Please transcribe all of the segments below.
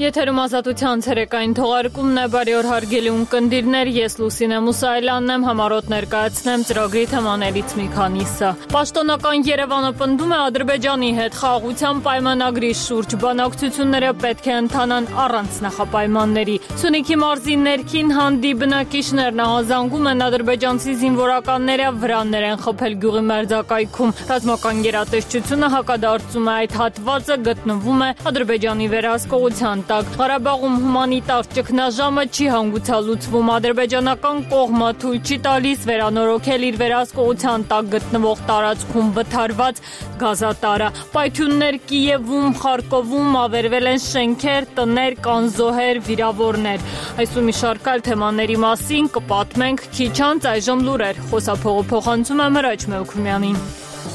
Եթերում ազատության ցերեկային թողարկումն է, բարի օր հարգելի ունկնդիրներ, ես Լուսինե Մուսայելյանն եմ, համառոտ ներկայացնեմ ծրագրի թեմաներից մի քանիսը։ Պաշտոնական Երևանը պնդում է Ադրբեջանի հետ խաղաղության պայմանագրի շուրջ բանակցությունները պետք է ընթանան առանց նախապայմանների։ Սյունիքի մարզի ներքին հանդի բնակիչներն ահազանգում են ադրբեջանցի զինվորականները վրաններ են խփել գյուղի մերձակայքում։ Ռազմական գերատեսչությունը հակադարձում է այդ հատվածը գտնվում է Ադրբեջանի վերահսկողության տակ։ Ղարաբաղում հումանիտար ճգնաժամը չի հանգուցալուծվում, ադրբեջանական կողմը թույլ չի տալիս վերանորոգել իր վերահսկողության տակ գտնվող տարածքում վթարված գազատարը։ Պայթյուններ Կիևում, Խարկովում, ավերվել են շենքեր, տներ, կան զոհեր, վիրավորներ։ Այսօր մի շարք այլ թեմաների մասին կպատմենք քիչ անց, այժմ լուրեր։ Խոսափողը փոխանցում է Մրաչ Մելքումյանին։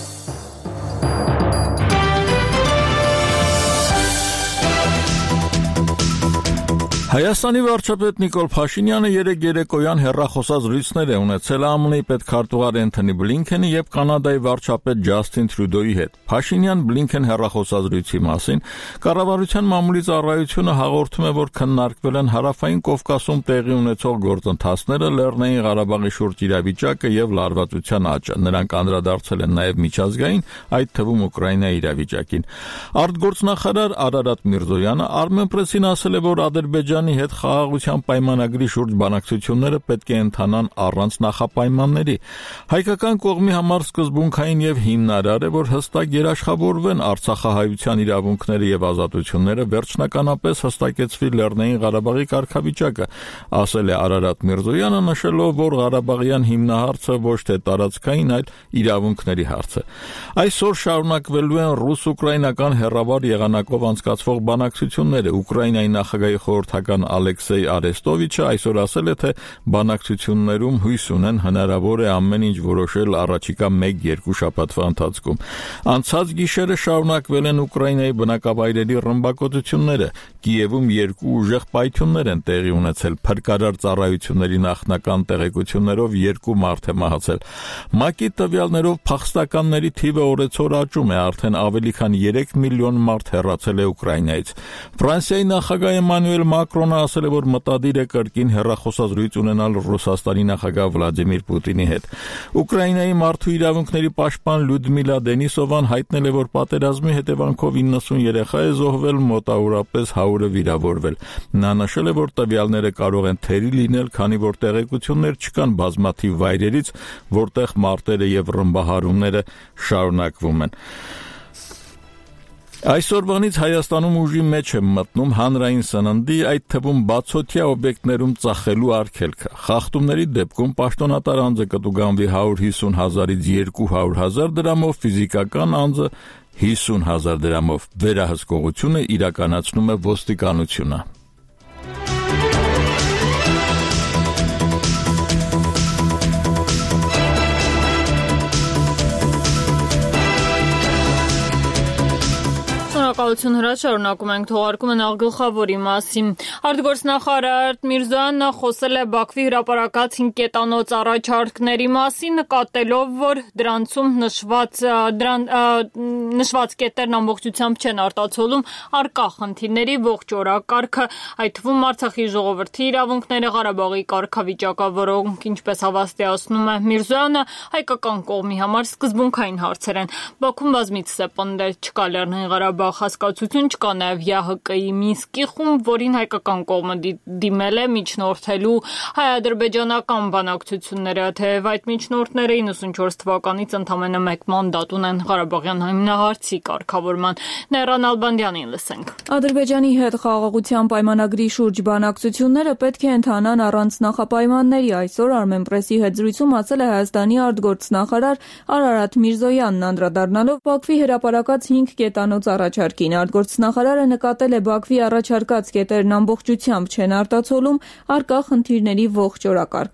Հայաստանի վարչապետ Նիկոլ Փաշինյանը երեկ երեկոյան հեռախոսազրույցներ է ունեցել ԱՄՆ-ի պետքարտուղար Էնթոնի Բլինքենի եւ Կանադայի վարչապետ Ջասթին Թրյուդոյի հետ։ Փաշինյան-Բլինքեն հեռախոսազրույցի մասին կառավարության մամուլի ծառայությունը հաղորդում է, որ քննարկվել են Հարավային Կովկասում տեղի ունեցող գործընթացները, Լեռնային Ղարաբաղի շուրջ իրավիճակը եւ լարվածության աճը։ Նրանք անդրադարձել են նաեւ միջազգային, այդ թվում Ուկրաինայի իրավիճակին։ Արտգործնախարար Արարատ Միրզոյանը Armenpress-ին ասել է, որ Ադրբեջանի հետ խաղաղության պայմանագրի շուրջ բանակցությունները պետք է ընթանան առանց նախապայմանների։ Հայկական կողմի համար սկզբունքային եւ հիմնարար է, որ հստակ երաշխավորվեն Արցախահայության իրավունքները եւ ազատությունները, վերջնականապես հստակեցվի Լեռնային Ղարաբաղի կարգավիճակը, ասել է Արարատ Միրզոյանը, նշելով, որ Ղարաբաղյան հիմնահարցը ոչ թե տարածքային, այլ իրավունքների հարց է։ Այսօր շարունակվելու են ռուս-ուկրաինական հեռավար եղանակով անցկացվող բանակցությունները։ Ուկրաինայի նախագահի խորհրդական Ալեքսեյ Արեստովիչը այսօր ասել է, թե բանակցություններում հույս ունեն հնարավոր է ամեն ինչ որոշել առաջիկա 1-2 շաբաթվա ընթացքում։ Անցած գիշերը շարունակվել են Ուկրաինայի բնակավայրերի ռմբակոծությունները։ Կիևում 2 ուժեղ պայթյուններ են տեղի ունեցել։ Փրկարար ծառայությունների նախնական տեղեկություններով 2 մարդ է մահացել։ ՄԱԿ-ի տվյալներով փախստականների թիվը օրեցօր աճում է, արդեն ավելի քան 3 միլիոն մարդ հեռացել է Ուկրաինայից։ Ֆրանսիայի նախագահ Էմանուել Մակրոնը ասել է, որ մտադիր է կրկին հեռախոսազրույց ունենալ Ռուսաստանի նախագահ Վլադիմիր Պուտինի հետ։ Ուկրաինայի մարդու իրավունքների պաշտպան Լյուդմիլա Դենիսովան հայտնել է, որ պատերազմի հետևանքով 90 երեխա է զոհվել, մոտավորապես 100-ը վիրավորվել։ Նա նշել է, որ տվյալները կարող են թերի լինել, քանի որ տեղեկություններ չկան բազմաթիվ վայրերից, որտեղ մարտերը եւ ռմբահարումները շարունակվում են։ Այսօրվանից Հայաստանում ուժի մեջ է մտնում հանրային սննդի, այդ թվում բացօթյա օբյեկտներում ծախելու արգելքը։ Խախտումների դեպքում պաշտոնատար անձը կտուգանվի 150,000-ից 200,000 դրամով, ֆիզիկական անձը 50,000 դրամով։ Վերահսկողությունը իրականացնում է ոստիկանությունը։ Շնորհակալություն Հրաչ, շարունակում ենք թողարկումը նախ գլխավորի մասին։ Արտգործնախարար Միրզոյանը խոսել է Բաքվի հրապարակած 5 կետանոց առաջարկների մասին, նկատելով, որ դրանցում նշված կետերն ամբողջությամբ չեն արտացոլում առկա խնդիրների ողջ օրակարգը, այդ թվում Արցախի ժողովրդի իրավունքները, Ղարաբաղի կարգավիճակը, որոնք, ինչպես հավաստիացնում է Միրզոյանը, հայկական կողմի համար սկզբունքային հարցեր են։ Բաքուն բազմիցս է պնդել, չկա Լեռնային Ղարաբաղ հասկացություն, չկա նաև ՀՀԿ-ի Մինսկի խումբ, որին հայկական կողմը դիմել է միջնորդելու հայ-ադրբեջանական բանակցությունները, թեև այդ միջնորդները 94 թվականից ընդամենը 1 մանդատ ունեն Ղարաբաղյան հիմնահարցի կարգավորման։ Նեյրան Ալբանդյանին լսենք։ Ադրբեջանի հետ խաղաղության պայմանագրի շուրջ բանակցությունները պետք է ընթանան առանց նախապայմանների, այսօր Armenpress-ի հետ զրույցում ասել է Հայաստանի արտգործնախարար Արարատ Միրզոյանն, անդրադառնալով Բաքվի հրապարակած 5 կետանոց առաջարկին։ Արտգործնախարարը նկատել է Բաքվի առաջարկած կետերն ամբողջությամբ չեն արտացոլում առկա խնդիրների ողջ օրակարգը։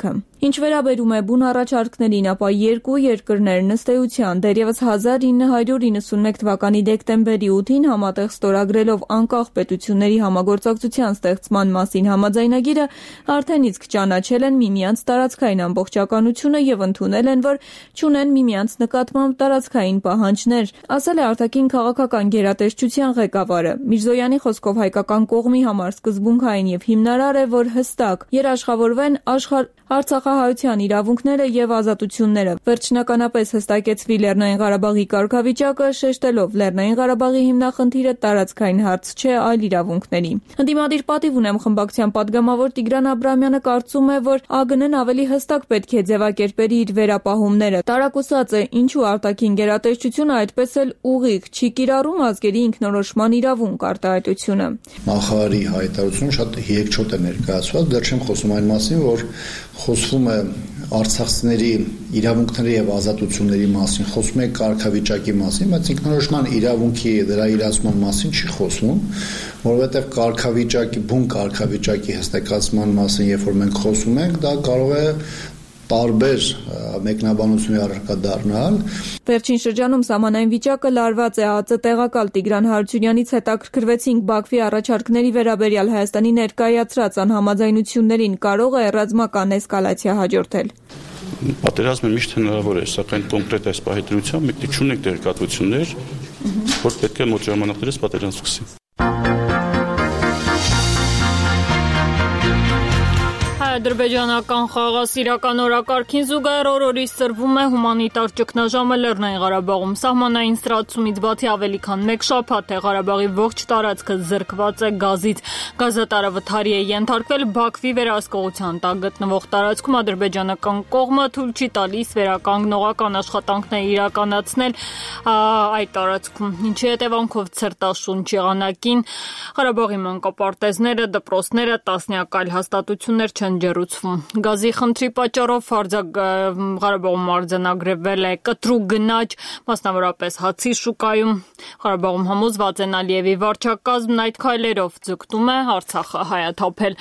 Ինչ վերաբերում է բուն առաջարկներին, ապա երկու երկրներն ըստ էության դեռևս 1991 թվականի դեկտեմբերի 8-ին համատեղ ստորագրելով անկախ պետությունների համագործակցության ստեղծման մասին համաձայնագիրը արդեն իսկ ճանաչել են միմյանց տարածքային ամբողջականությունը եւ ընդունել են, որ չունեն միմյանց նկատմամբ տարածքային պահանջներ, ասել է արտաքին քաղաքական գերատեսչության ղեկավարը։ Միրզոյանի խոսքով հայկական կողմի համար սկզբունքային եւ հիմնարար է, որ հստակ երաշխավորվեն Արցախահայության իրավունքները եւ ազատությունները։ Վերջնականապես հստակեցվի Լեռնային Ղարաբաղի կարգավիճակը, շեշտելով Լեռնային Ղարաբաղի հիմնախնդիրը տարածքային հարց չէ, այլ իրավունքների։ Ընդդիմադիր պատիվ ունեմ խմբակցության падգամավոր Տիգրան Աբրահամյանը կարծում է, որ ԱԳՆ-ն ավելի հստակ պետք է ձևակերպերի իր վերապահումները։ Տարակուսած է, ինչու արտաքին գերատեսչությունը այդպես էլ ուղիղ չի կիրառում ազգերի ինքնորոշման իրավունք արտահայտությունը։ Նախարարի հայտարարությունը շատ երկչոտ է ներկայացված, դեռ չեմ խոսում այն մասին, որ խոսվում է արցախցիների իրավունքների եւ ազատությունների մասին, խոսում է կարգավիճակի մասին, բայց ինքնորոշման իրավունքի դրա իրացման մասին չի խոսվում, որովհետեւ կարգավիճակի, բուն կարգավիճակի հստակացման մասին, երբ որ մենք խոսում ենք, դա կարող է տարբեր մեկնաբանությունների առարկա դառնալ։ Վերջին շրջանում սահմանային վիճակը լարված է, ԱԾ տեղակալ Տիգրան Հարությունյանից հետաքրքրվեցինք Բաքվի առաջարկների վերաբերյալ Հայաստանի ներկայացրած անհամաձայնություններին, կարող է ռազմական էսկալացիա հաջորդել։ Պատերազմը միշտ հնարավոր է, սակայն կոնկրետ այս պահի դրությամբ մենք չունենք տեղեկատվություններ, որ պետք է մոտ ժամանակներս պատերազմ սկսի։ Ադրբեջանական խաղաղասիրական օրակարգին զուգահեռ օրորից սրվում է հումանիտար ճգնաժամը Լեռնային Ղարաբաղում։ Սահմանային սրացումից բացի ավելի քան մեկ շաբաթ է Ղարաբաղի ողջ տարածքը զրկված է գազից։ Գազատարը վթարի է ենթարկվել Բաքվի վերահսկողության տակ գտնվող տարածքում։ Ադրբեջանական կողմը թույլ չի տալիս վերականգնողական աշխատանքներ իրականացնել այդ տարածքում, ինչի հետևանքով ցրտաշունչ եղանակին Ղարաբաղի մանկապարտեզները, դպրոցները, տասնյակ այլ հաստատություններ չեն ջեռուցվում։ Գազի խնդրի պատճառով Ղարաբաղում արձանագրվել է կտրուկ գնաճ, մասնավորապես հացի շուկայում։ Ղարաբաղում համոզված են Ալիևի վարչակազմն այդ քայլերով ձգտում է Արցախը հայաթափել։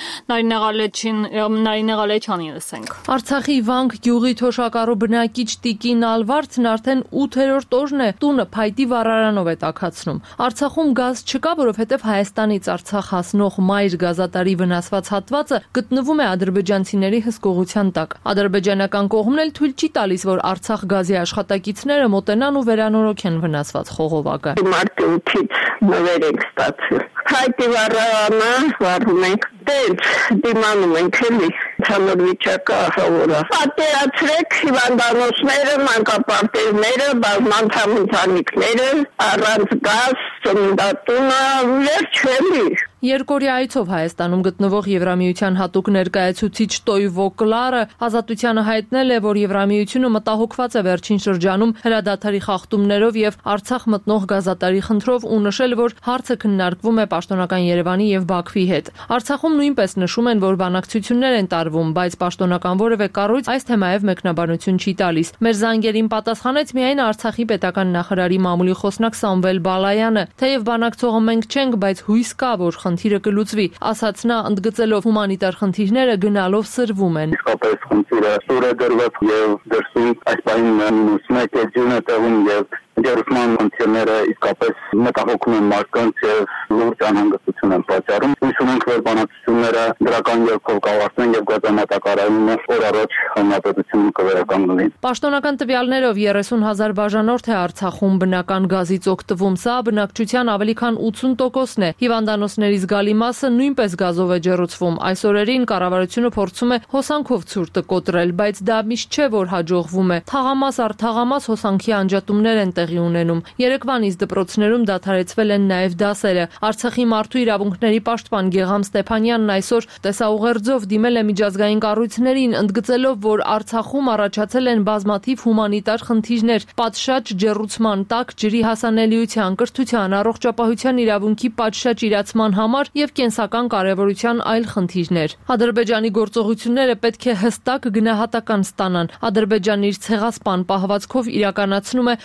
Նարինե Ղալեչյանին լսենք։ Արցախի Վանք գյուղի թոշակառու բնակիչ Տիկին Ալվարդն արդեն 8-րդ օրն է տունը փայտի վառարանով է տաքացնում։ Արցախում գազ չկա, որովհետև Հայաստանից Արցախ հասնող մայր գազատարի վնասված հատվածը գտնվում է ադրբեջանցիների հսկողության տակ։ Ադրբեջանական կողմն էլ թույլ չի տալիս, որ Արցախ գազի աշխատակիցները մոտենան ու վերանորոգեն վնասված խողովակը։ Մարտի 8-ից նվեր ենք ստացել։ Հայտի վառարանը վառում ենք, դենց դիմանում ենք էլի, ցանր վիճակը ահավոր է։ Պատկերացրեք հիվանդանոցները, մանկապարտեզները, բազմանդամ ընտանիքները, առանց գազ, ծննդատունը, վերջ էլի։ Երկօրյա այցով Հայաստանում գտնվող Եվրամիության հատուկ ներկայացուցիչ Տոյվո Կլարը Ազատությանը հայտնել է, որ Եվրամիությունը մտահոգված է վերջին շրջանում հրադադարի խախտումներով եւ Արցախ մտնող գազատարի խնդրով ու նշել, որ հարցը քննարկվում է պաշտոնական Երևանի եւ Բաքվի հետ։ Արցախում նույնպես նշում են, որ բանակցություններ են տարվում, բայց պաշտոնական որևէ կառույց այս թեմայով մեկնաբանություն չի տալիս։ Մեր զանգերին պատասխանեց միայն Արցախի պետական նախարարի մամուլի խոսնակ Սամվել Բալայանը, թեև բանակցողը մենք չենք, բայց հույս կա, որ խնդիրը կլուծվի, ասաց նա, ընդգծելով հումանիտար խնդիրները գնալով սրվում են։ Իսկապես խնդիրը սուր է դրված եւ դրսում այս պահին -1 կելվին է տեղում եւ ջերմման խնդիրները իսկապես մտահոգում են մարդկանց եւ լուրջ անհանգստություն են պատճառում։ Հույս ունենք, որ բանակցությունները դրական ելքով կավարտվեն եւ գազամատակարարումը օր առաջ հանրապետությունում կվերականգնվի։ Պաշտոնական տվյալներով 30,000 բաժանորդ է Արցախում բնական գազից օգտվում։ Սա բնակչության ավելի քան 80%-ն է։ Հիվանդանոցների զգալի մասը նույնպես գազով է ջեռուցվում։ Այս օրերին կառավարությունը փորձում է հոսանքով ցուրտը կոտրել, բայց դա միշտ չէ, որ հաջողվում է։ Թաղամաս առ թաղամաս հոսանքի անջատումներ են տեղի ունենում։ Երեկվանից դպրոցներում դադարեցվել են նաև դասերը։ Արցախի մարդու իրավունքների պաշտպան Գեգամ Ստեփանյանն այսօր տեսաուղերձով դիմել է միջազգային կառույցներին, ընդգծելով, որ Արցախում առաջացել են բազմաթիվ հումանիտար խնդիրներ, պատշաճ ջեռուցման տակ ջրի հասանելիության, կրթության, առողջապահության իրավունքի պատշաճ իրացման համար եւ կենսական կարեւորության այլ խնդիրներ։ Ադրբեջանի գործողությունները պետք է հստակ գնահատական ստանան։ Ադրբեջանն իր ցեղասպան պահվածքով իրականացնում է Արցախի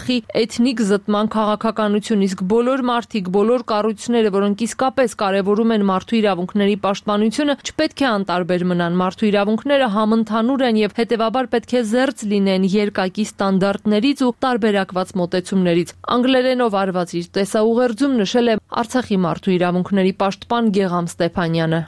Արցախի էթնիկ զտման քաղաքականություն, իսկ բոլոր մարդիկ, բոլոր կառույցները, որոնք իսկապես կարևորում են մարդու իրավունքների պաշտպանությունը, չպետք է անտարբեր մնան։ Մարդու իրավունքները համընդհանուր են եւ հետեւաբար պետք է զերծ լինեն երկակի ստանդարտներից ու տարբերակված մոտեցումներից։ Անգլերենով արված իր տեսաուղերձում նշել է Արցախի մարդու իրավունքների պաշտպան Գեգամ Ստեփանյանը։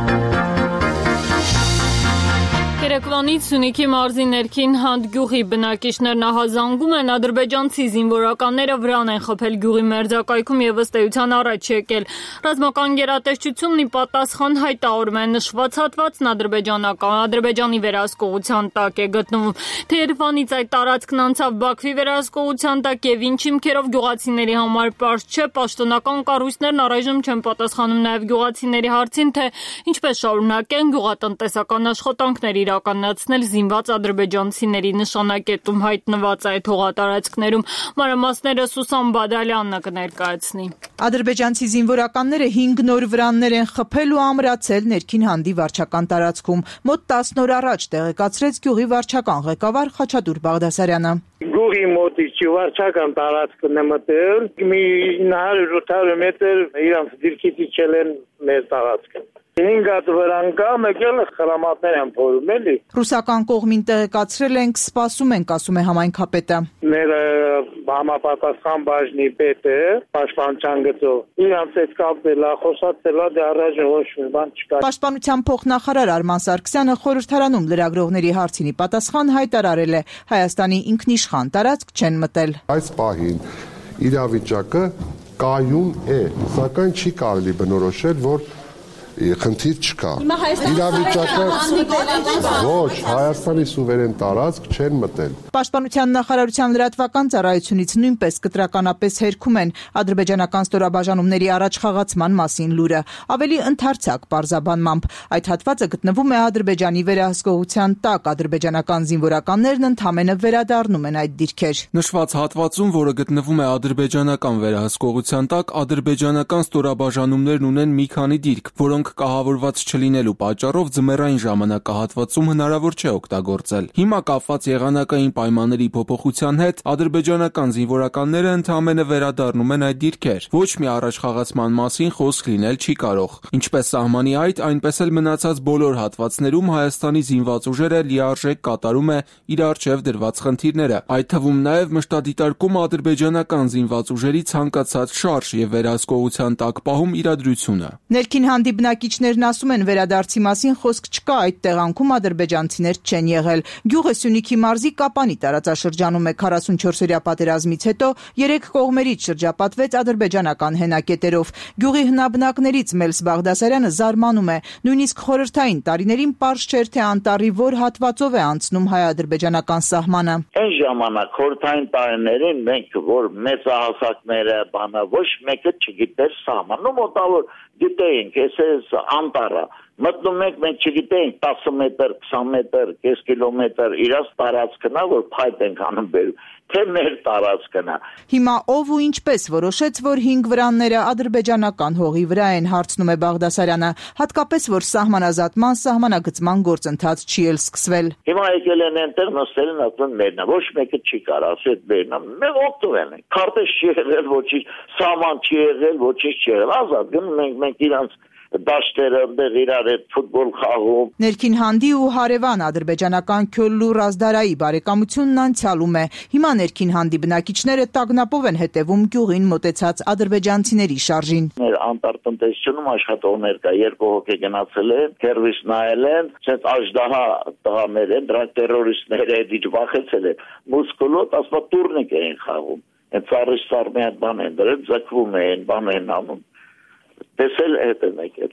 Երեկվանից Սյունիքի մարզի ներքին Հանդ գյուղի բնակիչներն ահազանգում են ադրբեջանցի զինվորականները վրան են խփել գյուղի մերձակայքում եւ ըստ էության առաջ եկել։ Ռազմական գերատեսչությունն ի պատասխան հայտարարում է նշված հատվածն ադրբեջանի վերահսկողության տակ է գտնվում։ Թե Երևանից այդ տարածքն անցավ Բաքվի վերահսկողության տակ եւ ինչ հիմքերով գյուղացիների համար պարզ չէ, պաշտոնական կառույցներն առայժմ չեն պատասխանում նաեւ գյուղացիների հարցին, թե ինչպես շարունակեն գյուղատնտեսական աշխատանքներ իրականացնել զինված ադրբեջանցիների նշանակետում հայտնված այդ հողատարածքներում։ Մանրամասները Սուսան Բադալյանն կներկայացնի։ Ադրբեջանցի զինվորականները 5 նոր վրաններ են խփել ու ամրացել ներքին Հանդի վարչական տարածքում։ Մոտ 10 օր առաջ տեղեկացրեց գյուղի վարչական ղեկավար Խաչատուր Բաղդասարյանը։ Գյուղի մոտից վարչական տարածքն է մտել, մի 900-800 մետր իրանց դիրքից իջել են մեր տարածքը։ 5 հատ վրան կա, մեկել խրամատներ են փորում էլի։ Ռուսական կողմին տեղեկացրել ենք, սպասում ենք, ասում է համայնքապետը։ Մեր համապատասխան բաժնի պետը, պաշտպանության գծով, իրանց հետ կապել է, խոսացել է, դե առայժմ ոչ մի բան չկա։ Պաշտպանության փոխնախարար Արման Սարգսյանը խորհրդարանում լրագրողների հարցին պատասխան հայտարարել է, Հայաստանի ինքնիշխան տարածք չեն մտել։ Այս պահին իրավիճակը կայուն է, սակայն չի կարելի բնորոշել, որ խնդիր չկա։ Իրավիճակը ոչ, Հայաստանի սուվերեն տարածք չեն մտել։ Պաշտպանության նախարարության լրատվական ծառայությունից նույնպես կտրականապես հերքում են ադրբեջանական ստորաբաժանումների առաջխաղացման մասին լուրը, ավելի ընդարձակ պարզաբանմամբ։ Այդ հատվածը գտնվում է Ադրբեջանի վերահսկողության տակ, ադրբեջանական զինվորականներն ընդամենը վերադառնում են այդ դիրքեր։ Նշված հատվածում, որը գտնվում է ադրբեջանական վերահսկողության տակ, ադրբեջանական ստորաբաժանումներն ունեն մի քանի դիրք, որոնք կահավորված չլինելու պատճառով ձմեռային ժամանակահատվածում հնարավոր չէ օգտագործել։ Հիմա կապված եղանակային պայմանների փոփոխության հետ ադրբեջանական զինվորականները ընդամենը վերադառնում են այդ դիրքեր։ Ոչ մի առաջխաղացման մասին խոսք լինել չի կարող։ Ինչպես սահմանի այդ, այնպես էլ մնացած բոլոր հատվածներում Հայաստանի զինված ուժերը լիարժեք կատարում է իր առջև դրված խնդիրները, այդ թվում նաև մշտադիտարկում ադրբեջանական զինված ուժերի ցանկացած շարժ եւ վերահսկողության տակ պահում իրադրությունը։ Ներքին Հանդի բնակիչներն ասում են, վերադարձի մասին խոսք չկա, այդ տեղանքում ադրբեջանցիներ չեն եղել։ Գյուղը Սյունիքի մարզի Կապանի տարածաշրջանում է 44-օրյա պատերազմից հետո 3 կողմերից շրջապատվեց ադրբեջանական հենակետերով։ Գյուղի հնաբնակներից Մելս Բաղդասարյանը զարմանում է, նույնիսկ խորհրդային տարիներին պարզ չէր, թե անտառի որ հատվածով է անցնում հայ-ադրբեջանական սահմանը։ Այն ժամանակ խորհրդային տարիներին մենք որ մեծահասակները բանը ոչ մեկը չգիտեր սահմանը, մոտավոր գիտեինք, այս անտառը մտնում ենք, մենք չգիտեինք 10 մետր, 20 մետր, կես կիլոմետր իրաց տարածքն է, որ փայտ ենք անում բերում, թե մեր տարածքն է։ Հիմա ով ու ինչպես որոշեց, որ 5 վրանները ադրբեջանական հողի վրա են, հարցնում է Բաղդասարյանը, հատկապես որ սահմանազատման, սահմանագծման գործընթաց չի էլ սկսվել։ Հիմա եկել են այնտեղ նստել են ասում մերն է, ոչ մեկը չի կարող ասել մերն է, մենք օգտվել ենք։ Քարտեզ չի եղել, ոչինչ, սահման չի եղել, ոչինչ չի եղել, ազատ գնում մենք իրանց դաշտերը դեր իրար հետ ֆուտբոլ խաղում։ Ներքին Հանդի ու հարևան ադրբեջանական Քյոլլու Ռազդարայի բարեկամությունն անցյալում է։ Հիմա Ներքին Հանդի բնակիչները տագնապով են հետևում գյուղին մոտեցած ադրբեջանցիների շարժին։ Մեր անտարտնտեսությունում աշխատողներ կա, 2 հոգի գնացել են, հերվիս նայել են, ցած աժդահա տղաներ են, դրանք տերորիստներ են, դիջ վախեցել են։ Մուսկուլոտ ասա տուրնիկ էին խաղում։ Այդ ծառից ծառմի այդ բան են դրել, ձգվում են, բան են անում։ Տեսել հետ են եկել։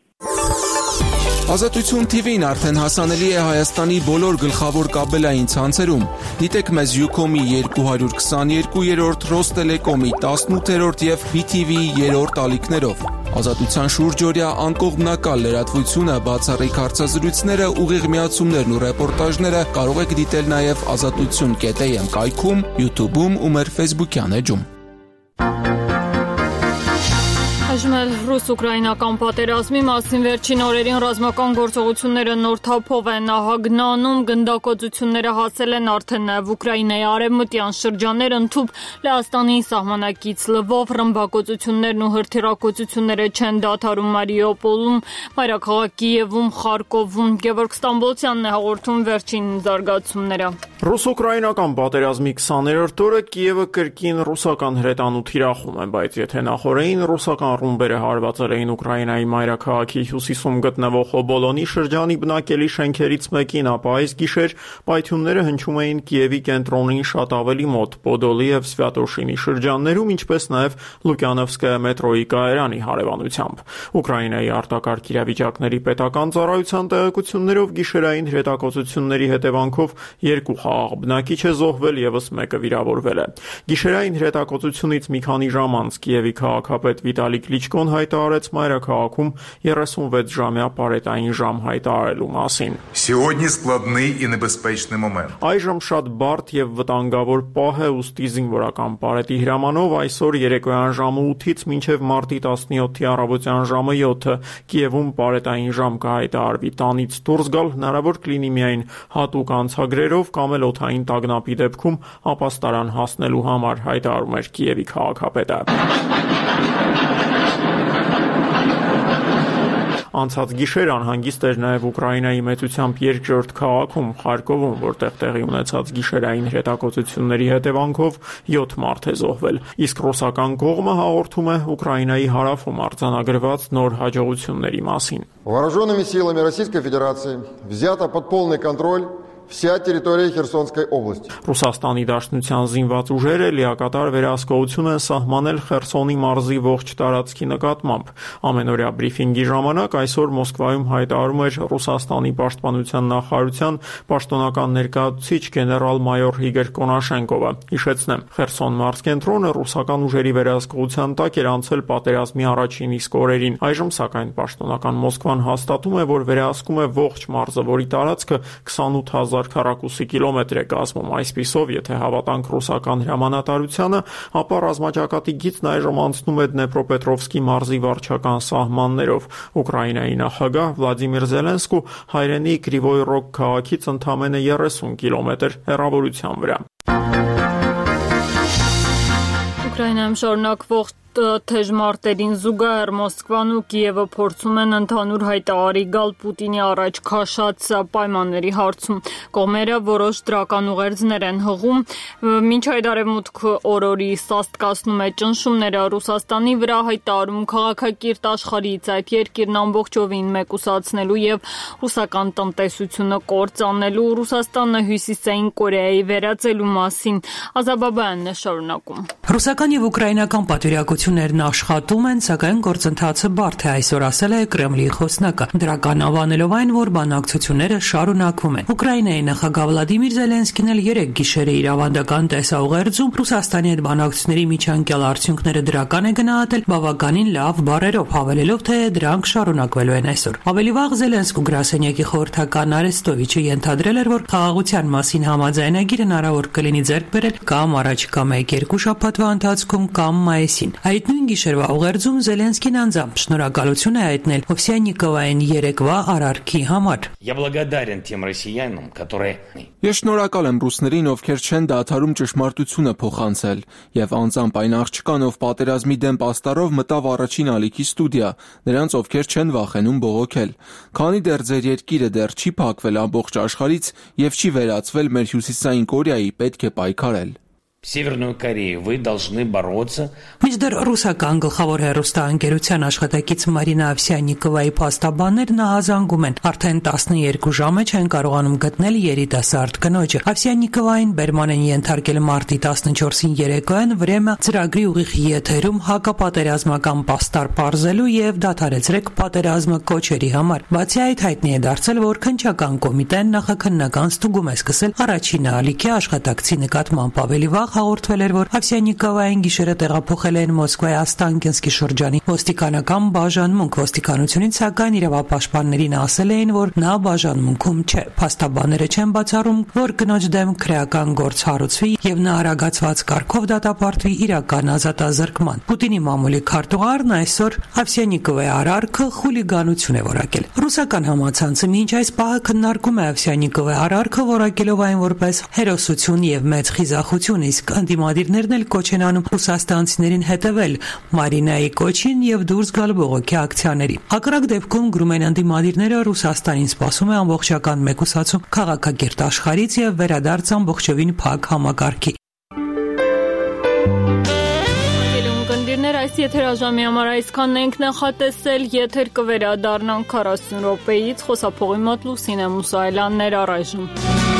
Ազատություն TV-ն արդեն հասանելի է Հայաստանի բոլոր գլխավոր կաբելային ցանցերում։ Դիտեք մեզ Ucom-ի 222-րդ, Ռոստելեկոմի 18-րդ եւ BTV-ի 3-րդ ալիքներով։ Ազատության շուրջօրյա անկողմնակալ լրատվությունը, բացառիկ հարցազրույցները, ուղիղ միացումներն ու ռեպորտաժները կարող եք դիտել նաեւ azatutun.am կայքում, YouTube-ում ու մեր Facebook-յան էջում։ Այժմ ռուս-ուկրաինական պատերազմի մասին վերջին օրերին ռազմական գործողությունները նոր թափով են ահագնանում, գնդակոծությունները հասել են արդեն նաև Ուկրաինայի արևմտյան շրջաններ, ընդհուպ Լեհաստանի սահմանակից Լվով, ռմբակոծություններն ու հրթիռակոծությունները չեն դադարում Մարիուպոլում, մայրաքաղաք Կիևում, Խարկովում։ Գևորգ Ստամբոլցյանն է հաղորդում վերջին զարգացումները։ Ռուս-ուկրաինական պատերազմի 20-րդ օրը Կիևը կրկին ռուսական հրետանու թիրախում է, բայց եթե նախորդին ռուսական ռումբերը հարվածել էին Ուկրաինայի մայրաքաղաքի հյուսիսում գտնվող Հոբոլոնի շրջանի բնակելի շենքերից մեկին, ապա այս գիշեր պայթյունները հնչում էին Կիևի կենտրոնին շատ ավելի մոտ, Պոդոլի և Սվյատոշինի շրջաններում, ինչպես նաև Լուկյանովսկայա մետրոյի կայարանի հարևանությամբ։ Ուկրաինայի արտակարգ իրավիճակների պետական ծառայության տեղեկություններով գիշերային հրետակոծությունների հետևանքով 2 խաղաղ բնակիչ է զոհվել, ևս մեկը վիրավորվել է։ Գիշերային հրետակոծությունից մի քանի ժամ անց Կիևի քաղաքապետ Վիտալի Կլիչկոն հայտարարեց մայրաքաղաքում 36-ժամյա պարետային ժամ հայտարարելու մասին։ Այժմ շատ բարդ և վտանգավոր պահ է, ուստի զինվորական պարետի հրամանով այսօր երեկոյան ժամը 8-ից մինչև մարտի 17-ի առավոտյան ժամը 7-ը Կիևում պարետային ժամ կհայտարարվի։ Տանից դուրս գալ հնարավոր կլինի միայն հատուկ անցագրերով կամ էլ օդային տագնապի դեպքում ապաստարան հասնելու համար, հայտարարում էր Կիևի քաղաքապետը։ Անցած գիշեր անհանգիստ էր նաև Ուկրաինայի մեծությամբ երկրորդ քաղաքում Խարկովում, որտեղ տեղի ունեցած գիշերային հրետակոծությունների հետևանքով 7 մարդ է զոհվել։ Իսկ ռուսական կողմը հաղորդում է Ուկրաինայի հարավում արձանագրված նոր հաջողությունների մասին։ Вооруженными силами Российской Федерации взята под полный контроль вся территория Херсонской области. Ռուսաստանի Դաշնության զինված ուժերը լիակատար վերահսկողություն են սահմանել Խերսոնի մարզի ողջ տարածքի նկատմամբ։ Ամենօրյա բրիֆինգի ժամանակ այսօր Մոսկվայում հայտարարում էր Ռուսաստանի պաշտպանության նախարարության պաշտոնական ներկայացուցիչ գեներալ-մայոր Իգոր Կոնաշենկովը։ Հիշեցնեմ, Խերսոն մարզկենտրոնը ռուսական ուժերի վերահսկողության տակ էր անցել պատերազմի առաջին իսկ օրերին։ Այժմ սակայն պաշտոնական Մոսկվան հաստատում է, որ վերահսկում է ողջ մարզը, որի տարածքը 28000 քառակուսի կիլոմետր է կազմում։ Այսպիսով, եթե հավատանք ռուսական հրամանատարությանը, ապա ռազմաճակատի գիծն այժմ անցնում է Դնեպրոպետրովսկի մարզի վարչական սահմաններով։ Ուկրաինայի նախագահ Վլադիմիր Զելենսկու հայրենի Կրիվոյ Ռոգ քաղաքից ընդամենը 30 կիլոմետր հեռավորության վրա։ Ուկրաինայում շարունակվող թեժ մարտերին զուգահեռ Մոսկվան ու Կիևը փորձում են ընդհանուր հայտարարի գալ Պուտինի առաջ քաշած պայմանների հարցում։ Կողմերը որոշ դրական ուղերձներ են հղում, մինչ այդ արևմուտքը օրորի սաստկացնում է ճնշումները Ռուսաստանի վրա, հայտարարում քաղաքակիրթ աշխարհից այդ երկիրն ամբողջովին մեկուսացնելու եւ ռուսական տնտեսությունը կործանելու, Ռուսաստանը Հյուսիսային Կորեայի վերածելու մասին։ Ազաբաբյանն է շարունակում։ Ռուսական եւ ուկրաինական պատվիրակություններն աշխատում են, սակայն գործընթացը բարդ է, այսօր ասել է Կրեմլի խոսնակը, դրական անվանելով այն, որ բանակցությունները շարունակվում են։ Ուկրաինայի նախագահ Վլադիմիր Զելենսկին էլ 3 գիշերը իր ավանդական տեսաուղերձում Ռուսաստանի հետ բանակցությունների միջանկյալ արդյունքները դրական է գնահատել բավականին լավ բառերով, հավելելով, թե դրանք շարունակվելու են այսօր։ Ավելի վաղ Զելենսկու գրասենյակի խորհրդական Արեստովիչը ենթադրել էր, որ խաղաղության մասին համաձայնագիր հնարավոր կլինի ձեռք բերել կամ առաջիկա 1-2 շաբաթվա ընթացքում կամ մայիսին։ Այդ նույն գիշերվա ուղերձում Զելենսկին անձամբ շնորհակալություն է հայտնել Օվսյաննիկովային երեկվա արարքի համար։ Ես շնորհակալ եմ ռուսներին, ովքեր չեն դադարում ճշմարտությունը փոխանցել, եւ անձամբ այն աղջկան, ով պատերազմի դեմ պաստառով մտավ առաջին ալիքի ստուդիա, նրանց ովքեր չեն վախենում բողոքել։ Քանի դեռ ձեր երկիրը դեռ չի փակվել ամբողջ աշխարհից եւ չի վերածվել մեր Հյուսիսային Կորեայի, պետք է պայքարել։ Սևեռную Կորեю вы должны бороться. Մինչդեռ ռուսական գլխավոր հեռուստաընկերության աշխատակից Մարինա Ավսյաննիկովայի փաստաբաններն ահազանգում են, արդեն 12 ժամ է չեն կարողանում գտնել երիտասարդ կնոջը։ Ավսյաննիկովային բերման են ենթարկել մարտի 14-ին երեկոյան Vremya ծրագրի ուղիղ եթերում հակապատերազմական պաստառ պարզելու եւ դադարեցրեք պատերազմը կոչերի համար։ Բացի այդ, հայտնի է դարձել, որ քննչական կոմիտեն նախաքննական ստուգում է սկսել առաջին ալիքի աշխատակցի նկատմամբ ավելի վաղ հաղորդվել էր, որ Ավսյանիկովային գիշերը տեղափոխել են Մոսկվայի Աստանկինսկի շրջանի ոստիկանական բաժանմունք։ Ոստիկանությունից սակայն իրավապաշտպաններին ասել էին, որ նա բաժանմունքում չէ։ Փաստաբանները չեն բացառում, որ կնոջ դեմ քրեական գործ հարուցվի եւ նա արագացված կարգով դատապարտվի իրական ազատազրկման։ Պուտինի մամուլի քարտուղարն այսօր Ավսյանիկովի արարքը խուլիգանություն է որակել։ Ռուսական համացանցը մինչ այս պահը քննարկում է Ավսյանիկովի արարքը, որակելով այն որպես հերոսություն եւ մեծ խիզախություն, իսկ ընդդիմադիրներն էլ կոչ են անում ռուսաստանցիներին հետևել Մարինայի կոչին եւ դուրս գալ բողոքի ակցիաների։ Հակառակ դեպքում գրում են ընդդիմադիրները, Ռուսաստանին սպասում է ամբողջական մեկուսացում քաղաքակիրթ աշխարհից եւ վերադարձ ամբողջովին փակ համակարգի։ Այս եթերաժամի համար այսքանն ենք նախատեսել, եթեր կվերադառնանք 40 րոպեից, խոսափողի մոտ Լուսինե Մուսայելյանն էր առայժմ։